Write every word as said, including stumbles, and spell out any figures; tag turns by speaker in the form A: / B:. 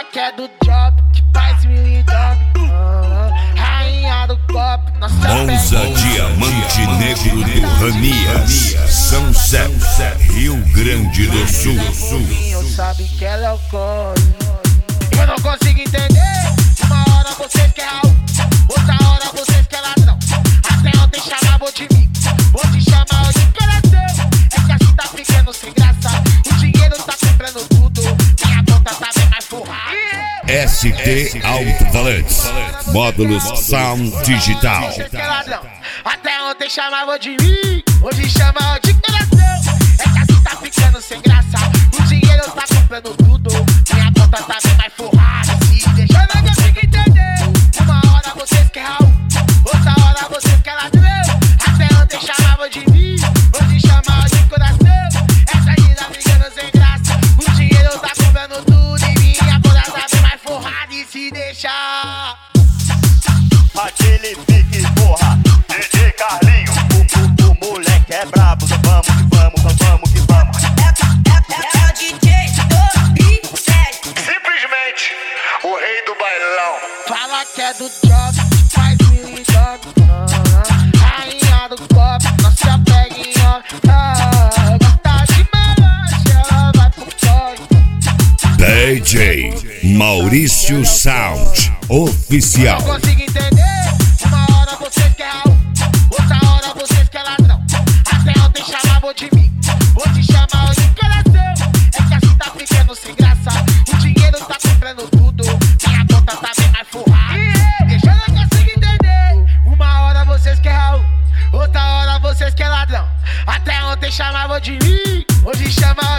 A: Fala que é do job, que faz mil e dobre. Rainha do copo, nossa
B: Monza Diamante Negro do Ranias, São Sérgio, Rio Grande do Sul.
A: Eu sabe que ela é o código. Eu não consigo entender. Uma hora vocês querem Raul, outra hora vocês querem ladrão. Até ontem chamavam de mim, hoje chamam de coração. É que assim tá ficando sem graça. O dinheiro tá comprando tudo, minha conta tá bem mais forrada.
B: S T Alto-Falantes, módulos Sound Digital.
A: Até ontem chamavam de mim, hoje chamam de coração. É que assim tá ficando sem graça. O dinheiro tá comprando tudo, minha conta tá bem mais forrada. Se deixa eu não consigo entender. Uma hora vocês querem Raul, outra hora vocês querem ladrão. Até ontem chamavam de mim, hoje chamam de coração. Essa vida ficando sem graça. O dinheiro tá comprando tudo e minha conta tá bem mais forrada. E se deixar
C: aquele pique, porra, D J Carlinho, o, o, o moleque é brabo, vamos que vamos, vamos que vamos.
D: É, é, é o D J do Sérgio,
C: simplesmente o rei do bailão.
A: fala que é do job, faz mil e dobre. Rainha do copo, não se apega em homem. Ah, gata de malanche, ela vai pro toque.
B: D J Maurício Sound Oficial.
A: Eu não consigo entender. Uma hora vocês querem Raul, outra hora vocês querem ladrão. Até ontem chamavam de mim, hoje chamam de coração. É que assim tá ficando sem graça. O dinheiro tá comprando tudo, minha conta tá bem mais forrada. Deixa eu não consigo entender. Uma hora vocês querem Raul, outra hora vocês querem ladrão. Até ontem chamavam de mim, hoje chamam